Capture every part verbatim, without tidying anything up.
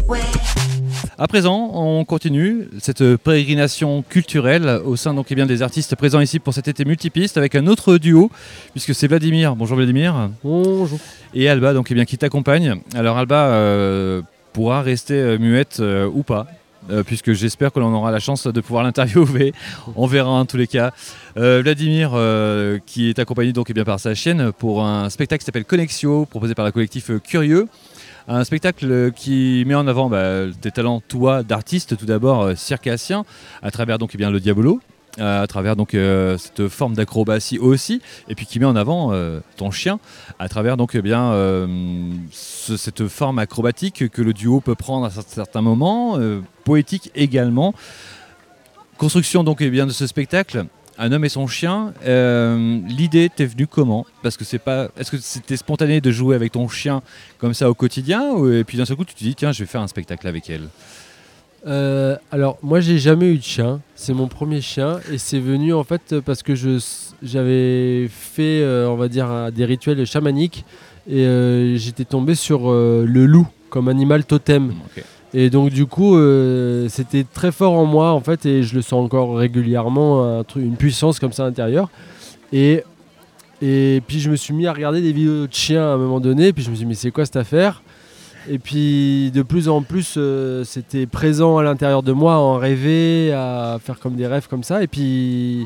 À présent, on continue cette pérégrination culturelle au sein donc, eh bien, des artistes présents ici pour cet été multipiste avec un autre duo, puisque c'est Vladimir. Bonjour Vladimir. Bonjour. Et Alba donc, eh bien, qui t'accompagne. Alors Alba euh, pourra rester euh, muette euh, ou pas. Euh, puisque j'espère que l'on aura la chance de pouvoir l'interviewer. On verra en tous les cas. Euh, Vladimir, euh, qui est accompagné donc, eh bien, par sa chienne pour un spectacle qui s'appelle Connexio, proposé par le collectif euh, Curieux. Un spectacle qui met en avant bah, tes talents, toi, d'artiste, tout d'abord euh, circassien, à travers donc, eh bien, le Diabolo, euh, à travers donc, euh, cette forme d'acrobatie aussi, et puis qui met en avant euh, ton chien, à travers donc, eh bien, euh, ce, cette forme acrobatique que le duo peut prendre à certains moments, euh, poétique également. Construction donc, eh bien, de ce spectacle. Un homme et son chien, euh, l'idée t'est venue comment ? Parce que c'est pas, est-ce que c'était spontané de jouer avec ton chien comme ça au quotidien ou, et puis d'un seul coup tu te dis tiens je vais faire un spectacle avec elle ? Euh, alors moi j'ai jamais eu de chien, c'est mon premier chien et c'est venu en fait parce que je, j'avais fait euh, on va dire des rituels chamaniques et euh, j'étais tombé sur euh, le loup comme animal totem. Okay. Et donc du coup euh, c'était très fort en moi en fait et je le sens encore régulièrement, un truc, une puissance comme ça à l'intérieur. Et, et puis je me suis mis à regarder des vidéos de chiens à un moment donné, et puis je me suis dit mais c'est quoi cette affaire ? Et puis de plus en plus euh, c'était présent à l'intérieur de moi, à en rêver, à faire comme des rêves comme ça. Et puis,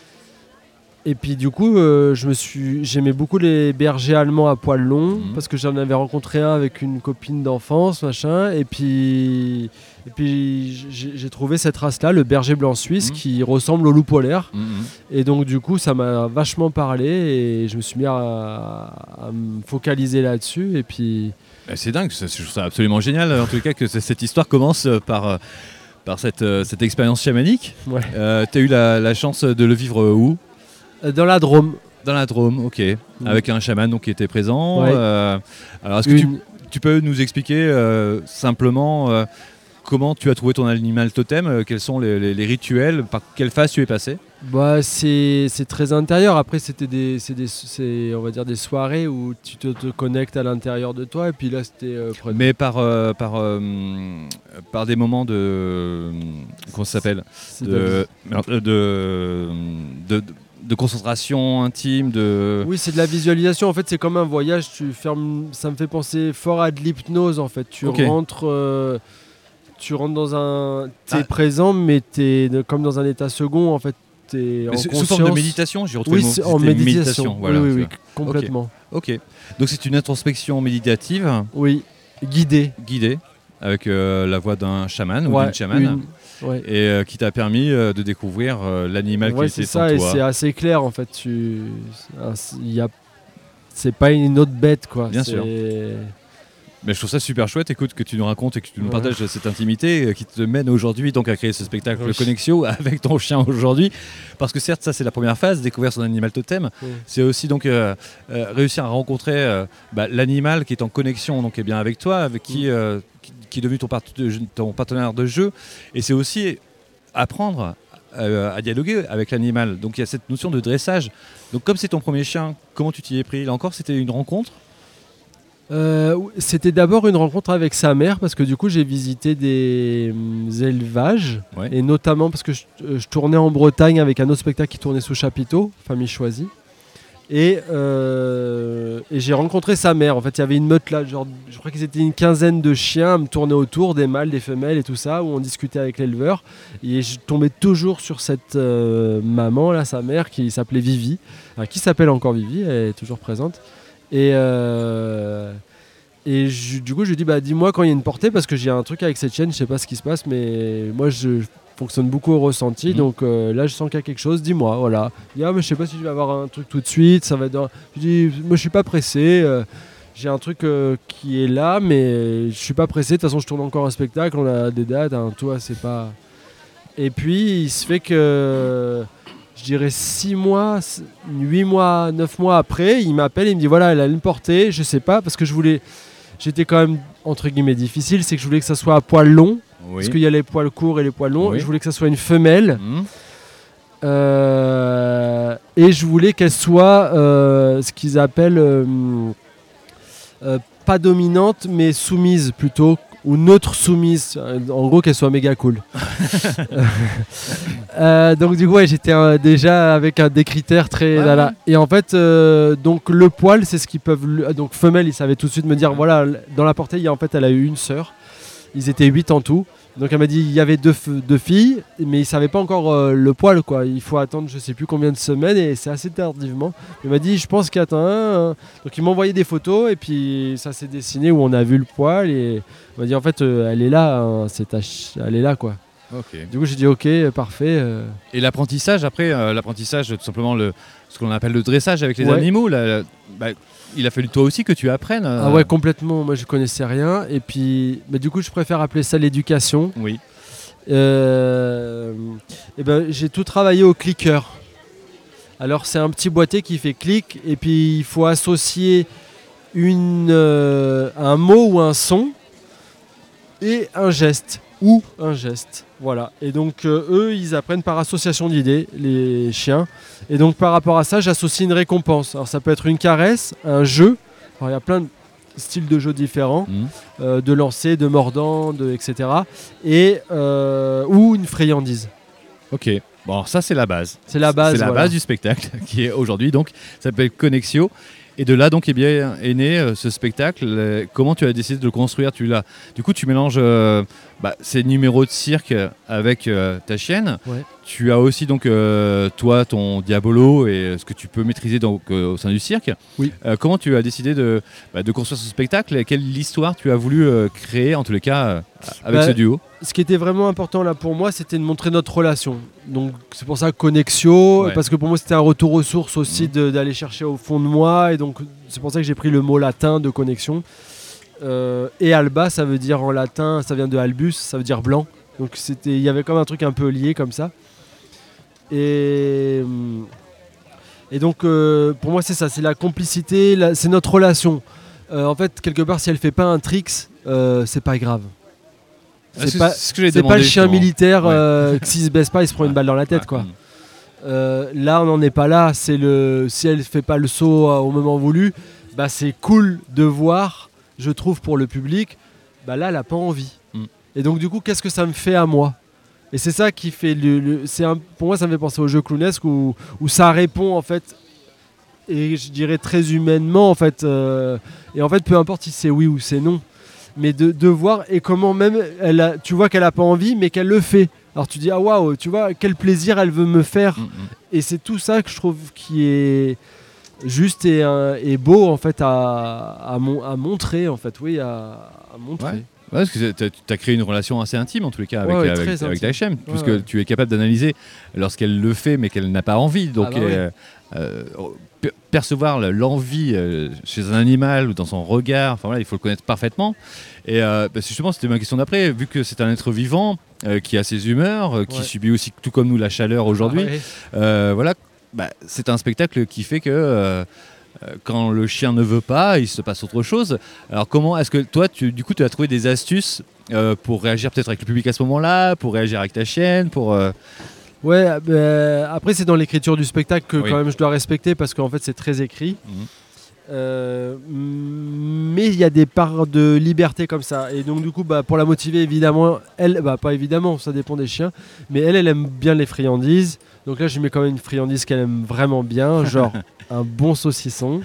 et puis du coup euh, je me suis, j'aimais beaucoup les bergers allemands à poils longs, mmh. parce que j'en avais rencontré un avec une copine d'enfance, machin. Et puis, et puis j'ai, j'ai trouvé cette race-là, le berger blanc suisse, mmh. qui ressemble au loup polaire. Mmh. Et donc du coup ça m'a vachement parlé et je me suis mis à, à me focaliser là-dessus. Et puis... C'est dingue, je trouve ça absolument génial en tout cas que cette histoire commence par, par cette, cette expérience chamanique. Ouais. Euh, tu as eu la, la chance de le vivre où ? Dans la Drôme. Dans la Drôme, ok. Mmh. Avec un chaman donc, qui était présent. Ouais. Euh, alors est-ce que Une... tu, tu peux nous expliquer euh, simplement euh, comment tu as trouvé ton animal totem, euh, quels sont les, les, les rituels, par quelle phase tu es passé ? Bah, c'est, c'est très intérieur. Après, c'était des, c'est des, c'est, on va dire des soirées où tu te, te connectes à l'intérieur de toi. Et puis là, c'était. Euh, Mais par, euh, par, euh, par des moments de. Comment ça s'appelle de, de, de, de, de concentration intime. De... Oui, c'est de la visualisation. En fait, c'est comme un voyage. Tu fermes. Ça me fait penser fort à de l'hypnose. En fait, tu okay. rentres. Euh, tu rentres dans un. T'es ah. présent, mais t'es comme dans un état second. En fait. Mais en sous forme de méditation, j'ai retrouvé oui, le mot. C'est en méditation, méditation voilà, oui, oui, oui complètement. Ok, okay. Donc c'est une introspection méditative. Oui, guidée. Guidée, avec euh, la voix d'un chaman ouais, ou d'une chamane, une... ouais. et euh, qui t'a permis euh, de découvrir euh, l'animal ouais, qui était c'est ça, en et toi. C'est assez clair en fait. Tu... Y a... C'est pas une autre bête quoi. Bien c'est... sûr. Mais je trouve ça super chouette, écoute, que tu nous racontes et que tu nous ouais. partages cette intimité qui te mène aujourd'hui donc à créer ce spectacle oui. Connexio avec ton chien aujourd'hui. Parce que certes, ça c'est la première phase, découvrir son animal totem. Oui. C'est aussi donc euh, euh, réussir à rencontrer euh, bah, l'animal qui est en connexion donc, eh bien, avec toi, avec qui, oui. euh, qui, qui est devenu ton, part- ton partenaire de jeu. Et c'est aussi apprendre euh, à dialoguer avec l'animal. Donc il y a cette notion de dressage. Donc comme c'est ton premier chien, comment tu t'y es pris ? Là encore, c'était une rencontre ? Euh, c'était d'abord une rencontre avec sa mère parce que du coup j'ai visité des euh, élevages ouais. et notamment parce que je, euh, je tournais en Bretagne avec un autre spectacle qui tournait sous chapiteau, Famille Choisie, et, euh, et j'ai rencontré sa mère. En fait il y avait une meute là, genre, je crois qu'ils étaient une quinzaine de chiens à me tourner autour, des mâles, des femelles et tout ça, où on discutait avec l'éleveur et je tombais toujours sur cette euh, maman là, sa mère qui s'appelait Vivi, enfin, qui s'appelle encore Vivi, elle est toujours présente. Et, euh, et je, du coup, je lui dis bah, dis-moi quand il y a une portée, parce que j'ai un truc avec cette chienne, je sais pas ce qui se passe, mais moi je fonctionne beaucoup au ressenti, mmh. donc euh, là je sens qu'il y a quelque chose, dis-moi, voilà. Il dit ah, mais je sais pas si je vais avoir un truc tout de suite, ça va être dans... Je dis moi je suis pas pressé, euh, j'ai un truc euh, qui est là, mais je suis pas pressé, de toute façon je tourne encore un spectacle, on a des dates, hein, toi c'est pas. Et puis il se fait que. Je dirais six mois, huit mois, neuf mois après, il m'appelle et il me dit voilà, elle a une portée, je sais pas, parce que je voulais, j'étais quand même entre guillemets difficile, c'est que je voulais que ça soit à poil long, oui. parce qu'il y a les poils courts et les poils longs, oui. je voulais que ça soit une femelle, mmh. euh, et je voulais qu'elle soit euh, ce qu'ils appellent euh, euh, pas dominante, mais soumise plutôt, ou neutre soumise, en gros qu'elle soit méga cool. euh, donc du coup ouais, j'étais euh, déjà avec euh, des critères très ouais, là, là. Ouais. Et en fait euh, donc le poil c'est ce qu'ils peuvent, donc femelle ils savaient tout de suite me dire ouais. Voilà, dans la portée il y a, en fait elle a eu une sœur, ils étaient huit en tout. Donc elle m'a dit il y avait deux, f- deux filles, mais ils ne savaient pas encore euh, le poil quoi. Il faut attendre je sais plus combien de semaines et c'est assez tardivement. Il m'a dit je pense qu'il y a un. Donc il m'a envoyé des photos et puis ça s'est dessiné où on a vu le poil et il m'a dit en fait euh, elle est là, hein, c'est tache, elle est là quoi. Okay. Du coup j'ai dit ok parfait. Euh... Et l'apprentissage après, euh, l'apprentissage tout simplement le, ce qu'on appelle le dressage avec les ouais. animaux, là, bah, il a fallu toi aussi que tu apprennes. Euh... Ah ouais complètement, moi je connaissais rien et puis bah, du coup je préfère appeler ça l'éducation. Oui. Euh, et ben, j'ai tout travaillé au clicker. Alors c'est un petit boîtier qui fait clic et puis il faut associer une, euh, un mot ou un son et un geste ou un geste. Voilà. Et donc euh, eux ils apprennent par association d'idées, les chiens. Et donc par rapport à ça j'associe une récompense. Alors ça peut être une caresse, un jeu. Alors il y a plein de styles de jeux différents, mmh. euh, de lancer, de mordant, de, et cetera. Et, euh, ou une friandise. Ok, bon alors ça c'est la base. C'est la base, c'est la voilà. base du spectacle qui est aujourd'hui donc ça s'appelle Connexio. Et de là donc eh bien, est né euh, ce spectacle. Euh, comment tu as décidé de le construire? Tu l'as. Du coup tu mélanges euh, bah, ces numéros de cirque avec euh, ta chienne. Ouais. Tu as aussi donc euh, toi ton diabolo et ce que tu peux maîtriser donc, euh, au sein du cirque. Oui. Euh, comment tu as décidé de, bah, de construire ce spectacle et quelle histoire tu as voulu euh, créer en tous les cas euh, avec bah, ce duo? Ce qui était vraiment important là pour moi, c'était de montrer notre relation. Donc c'est pour ça Connexio, ouais. Parce que pour moi c'était un retour aux sources aussi mmh. de, d'aller chercher au fond de moi. Et donc c'est pour ça que j'ai pris le mot latin de connexion. Euh, et Alba, ça veut dire en latin, ça vient de Albus, ça veut dire blanc. Donc c'était, il y avait comme un truc un peu lié comme ça. Et, et donc euh, pour moi c'est ça, c'est la complicité, la, c'est notre relation. Euh, en fait quelque part si elle fait pas un tricks, euh, c'est pas grave. C'est, c'est, pas, ce que j'ai c'est pas le chien militaire ouais. euh, qui s'il se baisse pas il se prend une balle dans la tête ouais. quoi. Euh, là on n'en est pas là, c'est le, si elle fait pas le saut euh, au moment voulu, bah, c'est cool de voir, je trouve pour le public, bah, là elle a pas envie. Mm. Et donc du coup qu'est-ce que ça me fait à moi? Et c'est ça qui fait, le, le, c'est un, pour moi ça me fait penser au jeu clownesque où, où ça répond en fait, et je dirais très humainement en fait, euh, et en fait peu importe si c'est oui ou c'est non. Mais de, de voir et comment même elle a, tu vois qu'elle a pas envie mais qu'elle le fait. Alors tu dis ah waouh, tu vois quel plaisir elle veut me faire. Mmh. Et c'est tout ça que je trouve qui est juste et, euh, et beau en fait à, à, mon, à montrer en fait, oui à, à montrer. Ouais. Ouais, parce que tu as créé une relation assez intime en tous les cas avec, ouais, ouais, avec, avec ta chienne, ouais, puisque ouais. tu es capable d'analyser lorsqu'elle le fait mais qu'elle n'a pas envie. Donc ah bah euh, euh, percevoir l'envie euh, chez un animal ou dans son regard, enfin voilà, il faut le connaître parfaitement. Et euh, bah, justement, c'était ma question d'après, vu que c'est un être vivant euh, qui a ses humeurs, euh, qui ouais. subit aussi tout comme nous la chaleur aujourd'hui. Ah ouais. euh, voilà, bah, c'est un spectacle qui fait que euh, quand le chien ne veut pas, il se passe autre chose. Alors comment est-ce que toi, tu, du coup, tu as trouvé des astuces euh, pour réagir peut-être avec le public à ce moment-là, pour réagir avec ta chienne, pour euh... Ouais, bah, après c'est dans l'écriture du spectacle que oui. quand même je dois respecter parce qu'en fait c'est très écrit. Mmh. Euh, mais il y a des parts de liberté comme ça et donc du coup bah, pour la motiver évidemment, elle, bah, pas évidemment, ça dépend des chiens, mais elle, elle aime bien les friandises. Donc là je lui mets quand même une friandise qu'elle aime vraiment bien, genre un bon saucisson.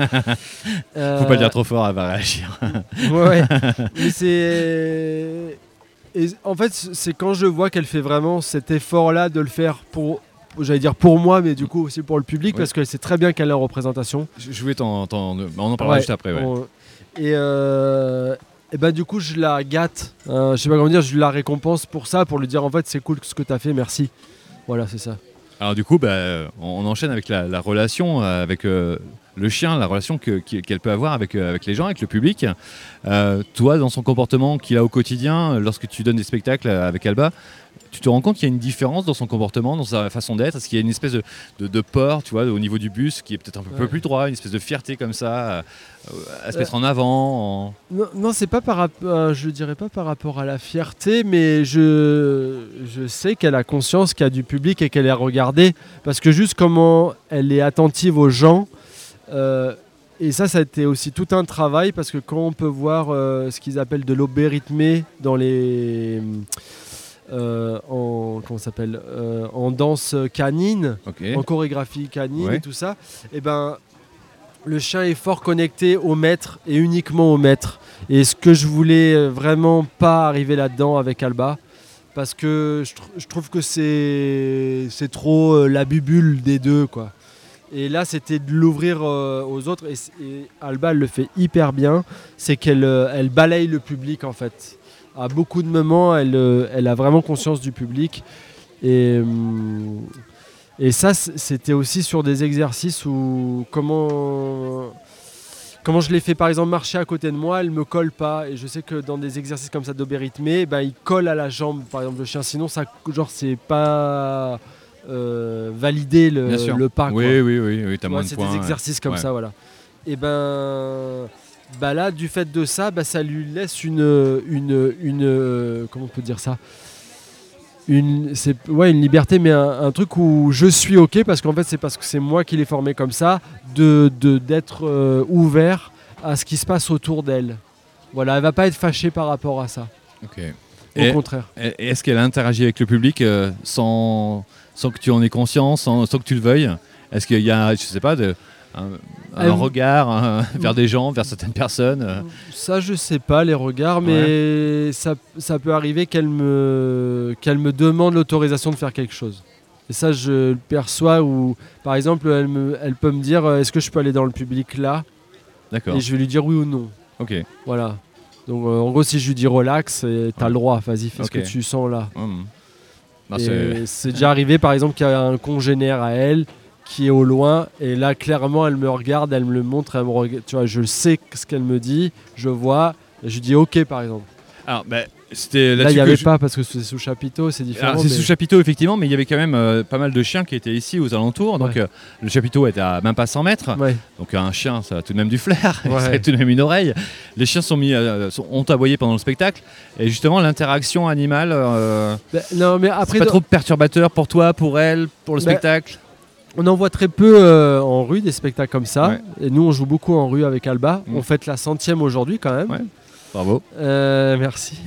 euh... Faut pas le dire trop fort, elle va réagir. Ouais, mais c'est... Et en fait, c'est quand je vois qu'elle fait vraiment cet effort-là de le faire pour, j'allais dire pour moi, mais du coup aussi pour le public, oui. parce qu'elle sait très bien qu'elle est en représentation. Je voulais t'en, t'en, on en parlera ouais, juste après. Ouais. On, et, euh, et ben du coup, je la gâte. Hein, je sais pas comment dire, je la récompense pour ça, pour lui dire en fait c'est cool ce que t'as fait, merci. Voilà, c'est ça. Alors du coup, bah, on enchaîne avec la, la relation avec euh, le chien, la relation que, qu'elle peut avoir avec, avec les gens, avec le public. Euh, toi, dans son comportement qu'il a au quotidien, lorsque tu donnes des spectacles avec Alba, tu te rends compte qu'il y a une différence dans son comportement, dans sa façon d'être? Est-ce qu'il y a une espèce de, de, de peur, tu vois, au niveau du bus, qui est peut-être un peu, ouais. peu plus droit, une espèce de fierté comme ça, à se mettre euh, en avant en... Non, non, c'est pas par rapport, je dirais pas par rapport à la fierté, mais je, je sais qu'elle a conscience qu'il y a du public et qu'elle est regardée, parce que juste comment elle est attentive aux gens, euh, et ça, ça a été aussi tout un travail parce que quand on peut voir euh, ce qu'ils appellent de l'obé rythmé dans les euh, en comment ça s'appelle euh, en danse canine, okay. en chorégraphie canine ouais. et tout ça, et ben le chien est fort connecté au maître et uniquement au maître. Et ce que je voulais vraiment pas arriver là-dedans avec Alba, parce que je, tr- je trouve que c'est c'est trop euh, la bubule des deux, quoi. Et là, c'était de l'ouvrir euh, aux autres. Et, et Alba, elle le fait hyper bien. C'est qu'elle euh, elle balaye le public, en fait. À beaucoup de moments, elle, euh, elle a vraiment conscience du public. Et, hum, et ça, c'était aussi sur des exercices où comment, comment je l'ai fait, par exemple, marcher à côté de moi, elle ne me colle pas. Et je sais que dans des exercices comme ça d'obé rythmé, ben, il colle à la jambe, par exemple, le chien. Sinon, ça, genre, c'est pas... Euh, valider le, le pas. Oui, quoi. oui, oui, oui, t'as ouais, moins de c'est points. C'est des exercices ouais. comme ouais. ça, voilà. Et ben, bah là, du fait de ça, bah, ça lui laisse une, une, une, une comment on peut dire ça, une, c'est ouais, une liberté, mais un, un truc où je suis ok parce qu'en fait, c'est parce que c'est moi qui l'ai formé comme ça, de, de d'être euh, ouvert à ce qui se passe autour d'elle. Voilà, elle va pas être fâchée par rapport à ça. Ok. Au et, contraire. Et est-ce qu'elle interagit avec le public euh, sans sans que tu en aies conscience, sans, sans que tu le veuilles? Est-ce qu'il y a, je sais pas, de, un, un euh, regard un, vers des gens, vers certaines personnes euh... Ça, je sais pas, les regards, mais ouais. ça, ça peut arriver qu'elle me, qu'elle me demande l'autorisation de faire quelque chose. Et ça, je le perçois, où, par exemple, elle, me, elle peut me dire « Est-ce que je peux aller dans le public là ?» D'accord. Et je vais lui dire oui ou non. Ok. Voilà. Donc, euh, en gros, si je lui dis « Relax », t'as ouais. le droit, vas-y, fais okay. ce que tu sens là. Mmh. Non, c'est... c'est déjà arrivé par exemple qu'il y a un congénère à elle qui est au loin et là clairement elle me regarde, elle me le montre, elle me regarde, tu vois, je sais ce qu'elle me dit, je vois, et je lui dis ok par exemple. Alors bah, c'était là il n'y avait je... pas parce que c'est sous chapiteau, c'est différent. Alors, c'est mais... sous chapiteau effectivement, mais il y avait quand même euh, pas mal de chiens qui étaient ici aux alentours, donc ouais. euh, le chapiteau était à même pas cent mètres, ouais. donc un chien ça a tout de même du flair, ouais. ça a tout de même une oreille. Les chiens sont mis, euh, sont, ont aboyé pendant le spectacle et justement l'interaction animale, euh, bah, non, mais après c'est pas de... trop perturbateur pour toi, pour elle, pour le bah, spectacle? On en voit très peu euh, en rue des spectacles comme ça, ouais. et nous on joue beaucoup en rue avec Alba, mmh. on fête la centième aujourd'hui quand même. Ouais. Bravo. Euh, merci.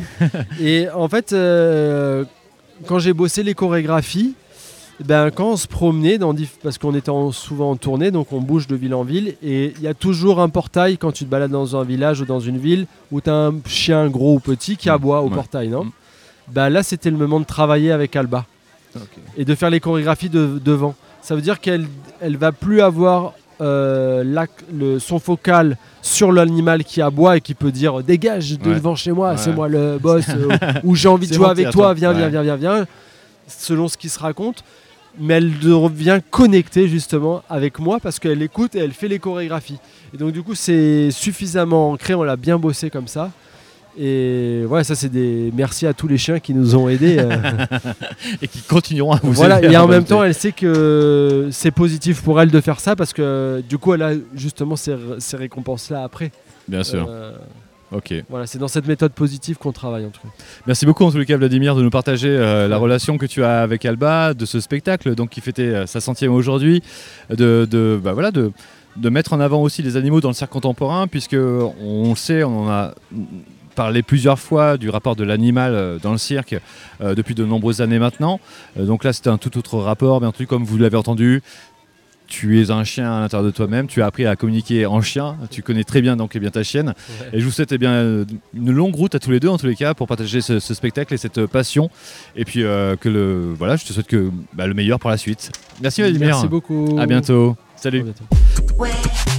Et en fait, euh, quand j'ai bossé les chorégraphies, ben, quand on se promenait, dans diff... parce qu'on était en, souvent en tournée, donc on bouge de ville en ville, et il y a toujours un portail quand tu te balades dans un village ou dans une ville où tu as un chien gros ou petit qui aboie au ouais. portail, non ? Ben, là, c'était le moment de travailler avec Alba okay. et de faire les chorégraphies de, devant. Ça veut dire qu'elle elle va plus avoir euh, la, le, son focal sur l'animal qui aboie et qui peut dire dégage ouais. devant chez moi, ouais. c'est moi le boss, euh, ou j'ai envie de jouer avec toi, viens, ouais. viens, viens, viens, viens, selon ce qui se raconte. Mais elle devient connectée justement avec moi parce qu'elle écoute et elle fait les chorégraphies. Et donc du coup c'est suffisamment ancré, on l'a bien bossé comme ça. Et ouais, ça c'est des merci à tous les chiens qui nous ont aidés euh. et qui continueront à vous voilà, aider. Et en même temps, elle sait que c'est positif pour elle de faire ça parce que du coup, elle a justement ces, ces récompenses-là après. Bien sûr. Euh, ok. Voilà, c'est dans cette méthode positive qu'on travaille en tout cas. Merci beaucoup en tous les cas, Vladimir, de nous partager euh, la relation que tu as avec Alba, de ce spectacle donc qui fêtait euh, sa centième aujourd'hui, de, de bah voilà de de mettre en avant aussi les animaux dans le cirque contemporain, puisque on le sait, on en a parlé plusieurs fois du rapport de l'animal dans le cirque euh, depuis de nombreuses années maintenant. Euh, donc là, c'était un tout autre rapport, bien entendu, comme vous l'avez entendu. Tu es un chien à l'intérieur de toi-même, tu as appris à communiquer en chien, tu connais très bien donc eh bien ta chienne. Ouais. Et je vous souhaite eh bien, une longue route à tous les deux en tous les cas pour partager ce, ce spectacle et cette passion. Et puis euh, que le, voilà, je te souhaite que, bah, le meilleur pour la suite. Merci Vladimir. Merci beaucoup. À bientôt. Salut. À bientôt.